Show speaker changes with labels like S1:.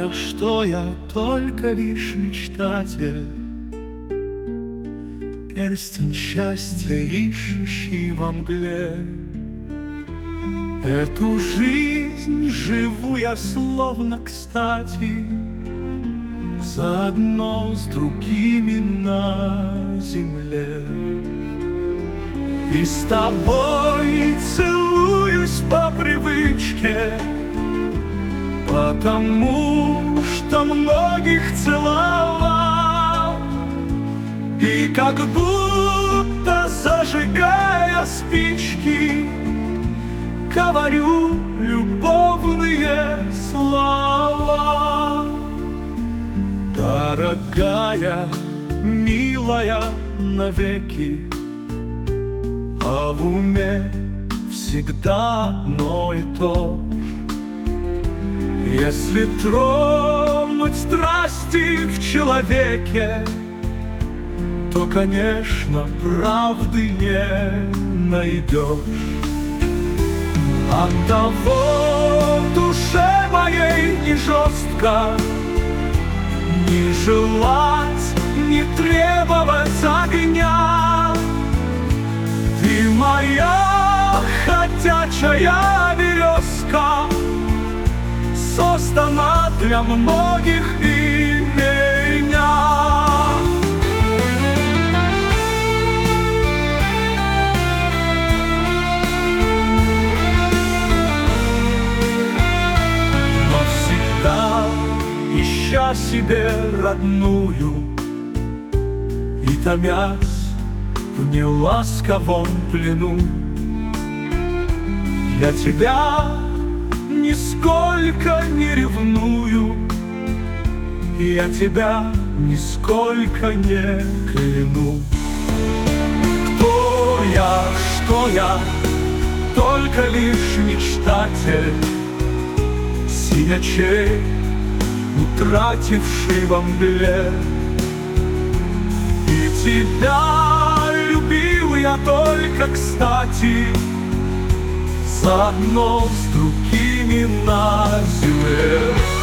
S1: что я только лишь мечтатель, перстень счастья, ищущий во мгле. Эту жизнь живу я словно кстати, заодно с другими на земле. И с тобой целуюсь по привычке, потому что многих целовал. И как будто зажигая спички, говорю любовные слова. Дорогая, милая навеки, а в уме всегда одно и то. Если тронуть страсти в человеке, то, конечно, правды не найдешь. Оттого в душе моей не жестко, не желать, не требовать огня. Ты моя ходячая березка, создана для многих и меня. Но всегда, ища себе родную и томясь в неласковом плену, я тебя нисколько не ревную, я тебя нисколько не кляну. Кто я, что я, только лишь мечтатель, синячей, утративший во мгле. И тебя любил я только кстати, заодно с другими на земле.